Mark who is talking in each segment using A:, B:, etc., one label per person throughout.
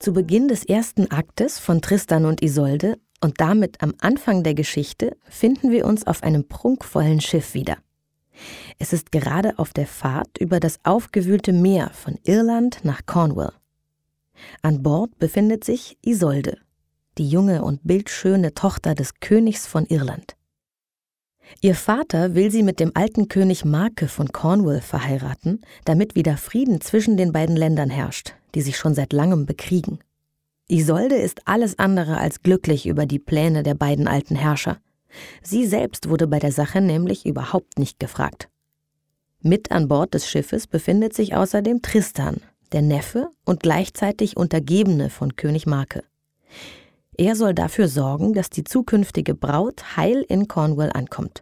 A: Zu Beginn des ersten Aktes von Tristan und Isolde und damit am Anfang der Geschichte finden wir uns auf einem prunkvollen Schiff wieder. Es ist gerade auf der Fahrt über das aufgewühlte Meer von Irland nach Cornwall. An Bord befindet sich Isolde, die junge und bildschöne Tochter des Königs von Irland. Ihr Vater will sie mit dem alten König Marke von Cornwall verheiraten, damit wieder Frieden zwischen den beiden Ländern herrscht, die sich schon seit langem bekriegen. Isolde ist alles andere als glücklich über die Pläne der beiden alten Herrscher. Sie selbst wurde bei der Sache nämlich überhaupt nicht gefragt. Mit an Bord des Schiffes befindet sich außerdem Tristan, der Neffe und gleichzeitig Untergebene von König Marke. Er soll dafür sorgen, dass die zukünftige Braut heil in Cornwall ankommt.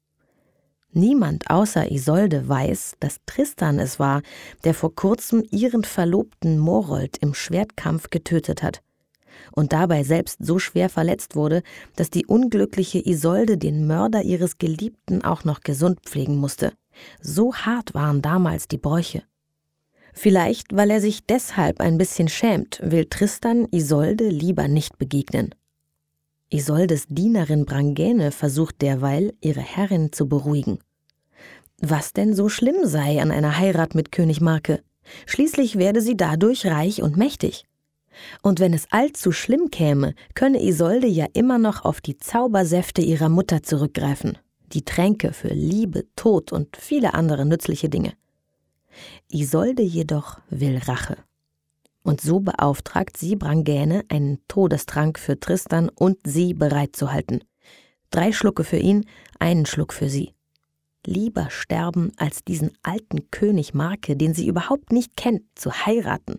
A: Niemand außer Isolde weiß, dass Tristan es war, der vor kurzem ihren Verlobten Morold im Schwertkampf getötet hat und dabei selbst so schwer verletzt wurde, dass die unglückliche Isolde den Mörder ihres Geliebten auch noch gesund pflegen musste. So hart waren damals die Bräuche. Vielleicht, weil er sich deshalb ein bisschen schämt, will Tristan Isolde lieber nicht begegnen. Isoldes Dienerin Brangäne versucht derweil, ihre Herrin zu beruhigen. Was denn so schlimm sei an einer Heirat mit König Marke? Schließlich werde sie dadurch reich und mächtig. Und wenn es allzu schlimm käme, könne Isolde ja immer noch auf die Zaubersäfte ihrer Mutter zurückgreifen, die Tränke für Liebe, Tod und viele andere nützliche Dinge. Isolde jedoch will Rache. Und so beauftragt sie Brangäne, einen Todestrank für Tristan und sie bereitzuhalten. 3 Schlucke für ihn, 1 Schluck für sie. Lieber sterben, als diesen alten König Marke, den sie überhaupt nicht kennt, zu heiraten.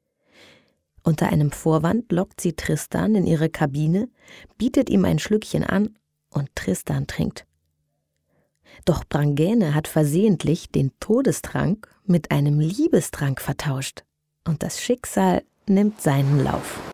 A: Unter einem Vorwand lockt sie Tristan in ihre Kabine, bietet ihm ein Schlückchen an und Tristan trinkt. Doch Brangäne hat versehentlich den Todestrank mit einem Liebestrank vertauscht und das Schicksal nimmt seinen Lauf.